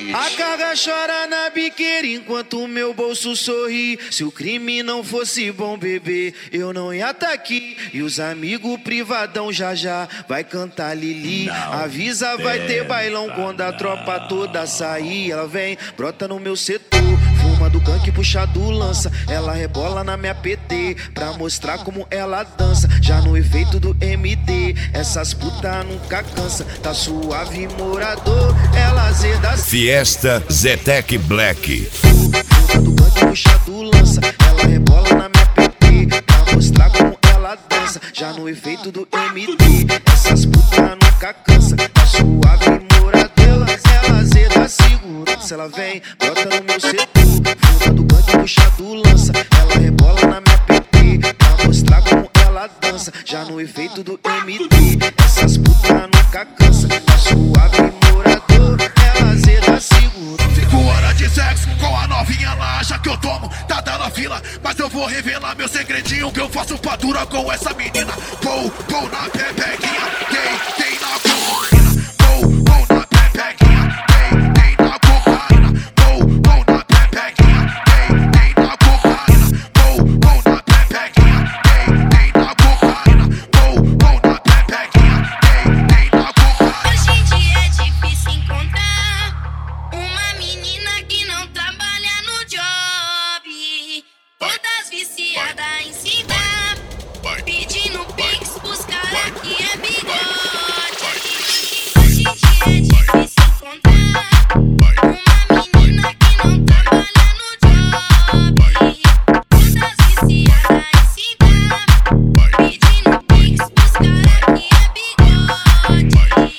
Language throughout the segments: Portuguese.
A carga chora na biqueira enquanto o meu bolso sorri. Se o crime não fosse bom, bebê, eu não ia tá aqui. E os amigos privadão já vai cantar Lili. Avisa, vai ter bailão quando a tropa toda sair. Ela vem, brota no meu setor, fuma do gangue, puxa do lança. Ela rebola na minha PT pra mostrar como ela dança. Já no efeito do MD, essas putas nunca cansa. Tá suave, morador, ela zeda. Fiesta Zetec Black. Fuma do gangue, puxa do lança. Ela rebola na minha PT pra mostrar como ela dança. Já no efeito do MD, essas putas nunca cansa. Tá suave, morador, ela zeda segurança. Ela vem, brota no meu setor, fuma do gangue, puxa do lança. Ela rebola na minha PT pra mostrar como ela dança. Já no efeito do MD, essas putas nunca cansa. Tá suave, morador, ela zeda segurança. 5 horas de sexo com a novinha, ela acha que eu tomo, tá dando a fila. Mas eu vou revelar meu segredinho, que eu faço fatura com essa menina. Pou na pepequinha, tem na cocaína. Pou na pepequinha, tem na cocaína. Pou na pepequinha, tem na cocaína. Pou na pepequinha, tem na cocaína. Pou na pepequinha, tem na cocaína. Hoje em dia é difícil encontrar uma menina que não trabalha no job. Todas viciadas em se dar, pedindo pix pros caras que é bigode. Hoje em dia é difícil encontrar uma menina que não trabalha no job. Todas viciadas em se dar, pedindo pix pros caras que é bigode.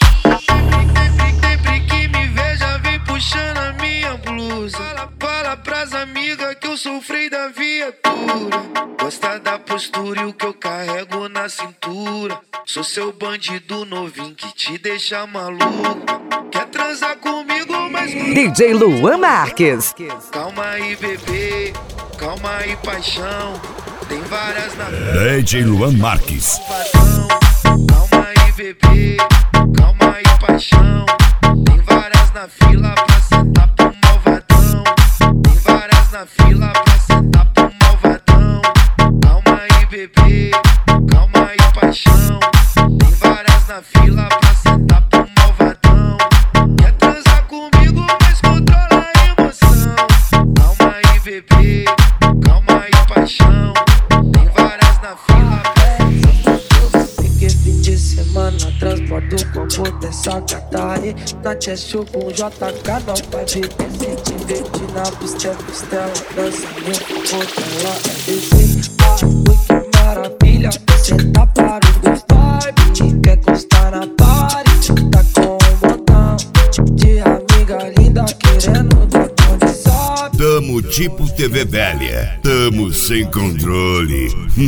Sempre que me veja, vem puxando a minha blusa. Fala pras amigas que eu sou o freio da viatura. Gosta da postura e o que eu carrego na cintura. Sou seu bandido novinho que te deixa maluco. Quer transar comigo, mas DJ Luan Marques. calma aí, bebê, calma aí, paixão. Tem várias na DJ Luan Marques. calma aí, bebê, calma aí, paixão. Tem várias na fila pra sentar pro malvadão. Tem várias na fila pra sentar pro malvadão. Calma aí, bebê, calma aí, paixão. Tem várias na fila pra sentar pro malvadão. Quer transar comigo, mas controla a emoção. Calma aí, bebê, calma aí, paixão. Tem várias na fila pra Fiquei fim de semana, transporte o copo dessa gata aí. Na chest com JK, não vai beber. Se te divertir na pista, dança no copo dela é descer. Ui, que maravilha, você tá para o vibe. Quer encostar na party, tá com um botão de amiga linda querendo dar condição. Tamo tipo TV velha. Tamo sem controle.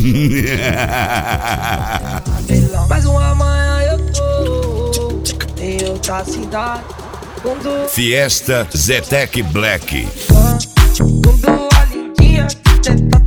Mais uma manhã eu tô em outra cidade. Quando Fiesta Zetec Black. a lindinha que tenta